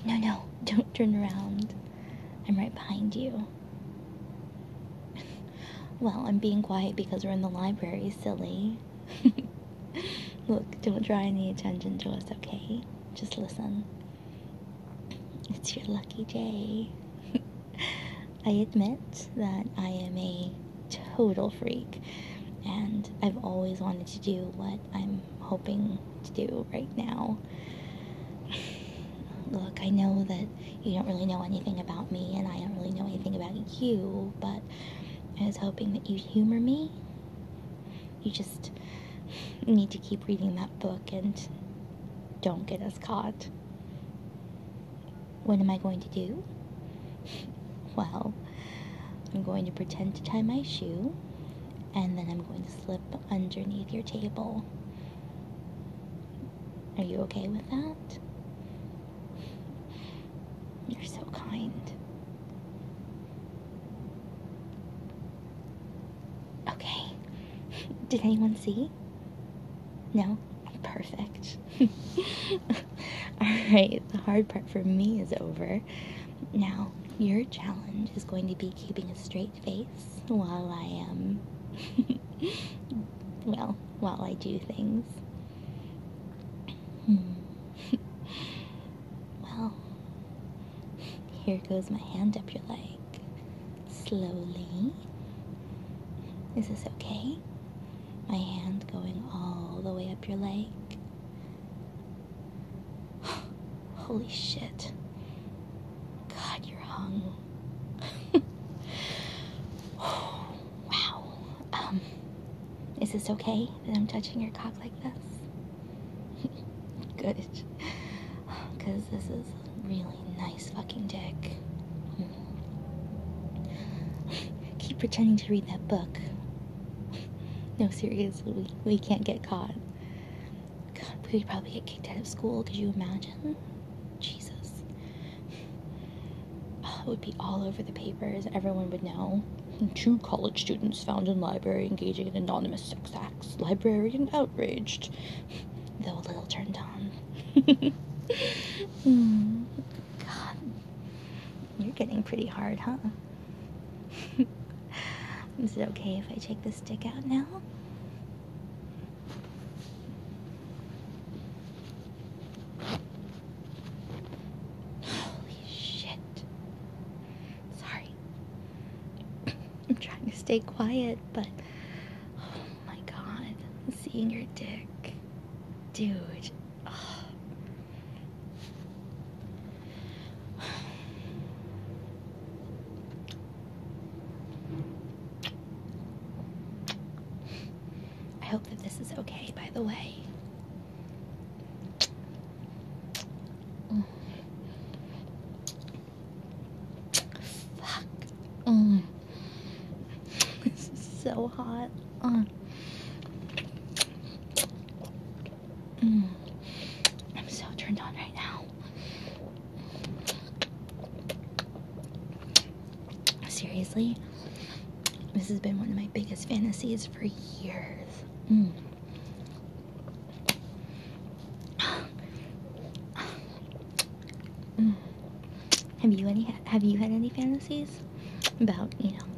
No, don't turn around. I'm right behind you. Well, I'm being quiet because we're in the library, silly. Look, don't draw any attention to us, okay? Just listen. It's your lucky day. I admit that I am a total freak, and I've always wanted to do what I'm hoping to do right now. Look, I know that you don't really know anything about me, and I don't really know anything about you, but I was hoping that you'd humor me. You just need to keep reading that book and don't get us caught. What am I going to do? Well, I'm going to pretend to tie my shoe, and then I'm going to slip underneath your table. Are you okay with that? You're so kind. Okay. Did anyone see? No? Perfect. Alright, the hard part for me is over. Now, your challenge is going to be keeping a straight face while while I do things. Well, here goes my hand up your leg. Slowly. Is this okay? My hand going all the way up your leg. Holy shit. God, you're hung. Wow. Is this okay that I'm touching your cock like this? Good. Because this is a really nice fucking dick. Keep pretending to read that book. No, seriously, we can't get caught. God, we'd probably get kicked out of school. Could you imagine? Jesus. Oh, it would be all over the papers. Everyone would know. 2 college students found in library engaging in anonymous sex acts. Librarian outraged. Though a little turned on. God. You're getting pretty hard, huh? Is it okay if I take this dick out now? Holy shit. Sorry. I'm trying to stay quiet, but oh my god. Seeing your dick. Dude. Oh. I hope that this is okay, by the way. Fuck. This is so hot. I'm so turned on right now. Seriously, this has been one of my biggest fantasies for years. Have you had any fantasies about,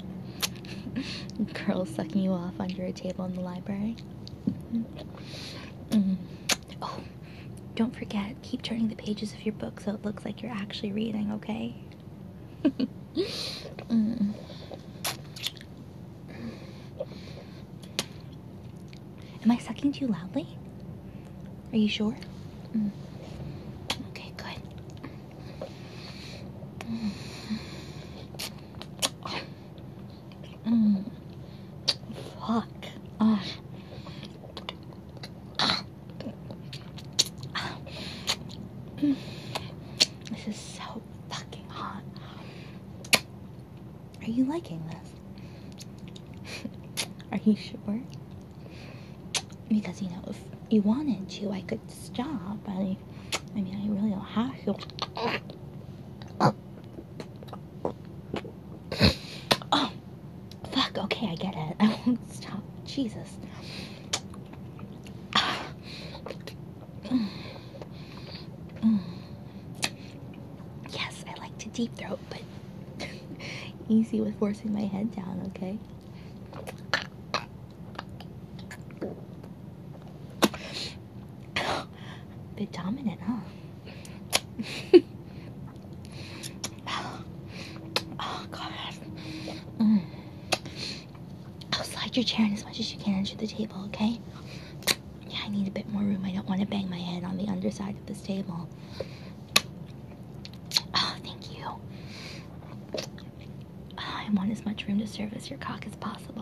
girls sucking you off under a table in the library? Oh, don't forget, keep turning the pages of your book so it looks like you're actually reading, okay? Am I sucking too loudly? Are you sure? Okay, good. Fuck. This is so fucking hot. Are you liking this? Are you sure? Because, if you wanted to, I could stop. I really don't have to. Oh, fuck, okay, I get it. I won't stop. Jesus. deep throat, but easy with forcing my head down, okay? Bit dominant, huh? Oh, God. I'll slide your chair in as much as you can under the table, okay? Yeah, I need a bit more room. I don't want to bang my head on the underside of this table. Oh, thank you. I want as much room to service your cock as possible.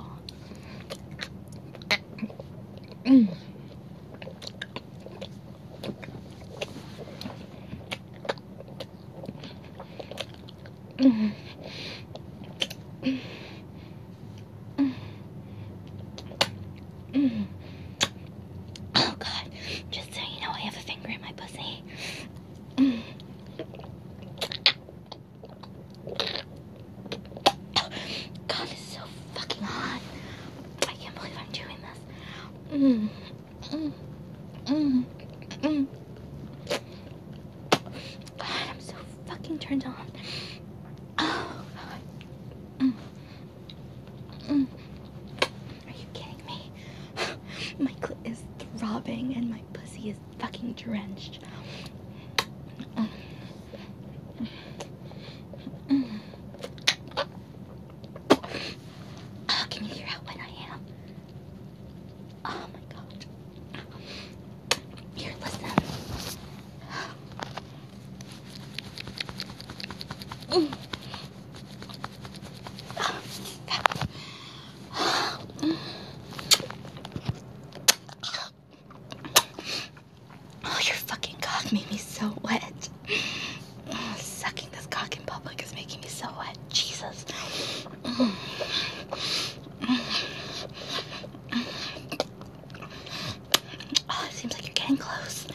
Oh, God. Just so you know, I have a finger in my pussy. God, it's so fucking hot. I can't believe I'm doing this. God, I'm so fucking turned on. Oh, God. Are you kidding me? My clit is throbbing and my pussy is fucking drenched. Oh, can you hear how wet I am? Oh my God. Here, listen. Oh, your fucking cock made me so wet. Sucking this cock in public is making me so wet. Jesus. Oh, it seems like you're getting close.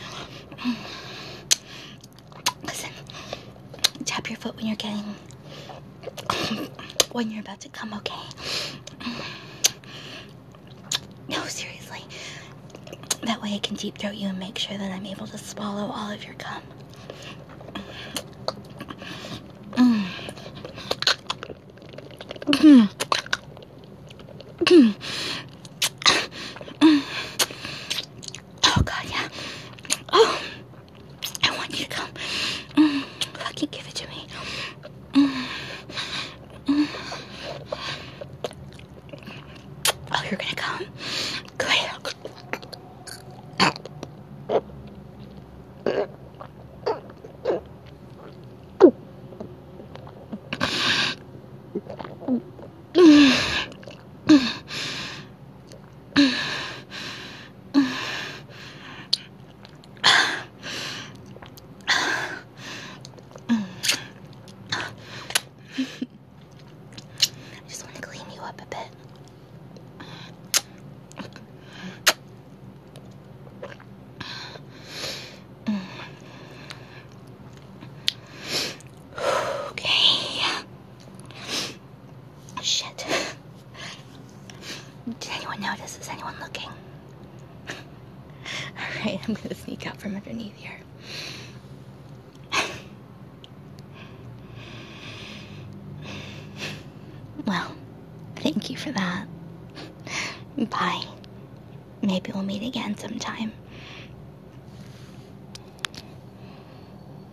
Listen, tap your foot when you're about to come, okay? No, seriously. That way I can deep throat you and make sure that I'm able to swallow all of your cum. Oh, God, yeah. Oh, I want you to come. Fucking give it to me. Oh, you're gonna come? Good. I just want to clean you up a bit. Okay. Shit. Did anyone notice? Is anyone looking? Alright, I'm gonna sneak out from underneath here. Well, thank you for that. Bye. Maybe we'll meet again sometime.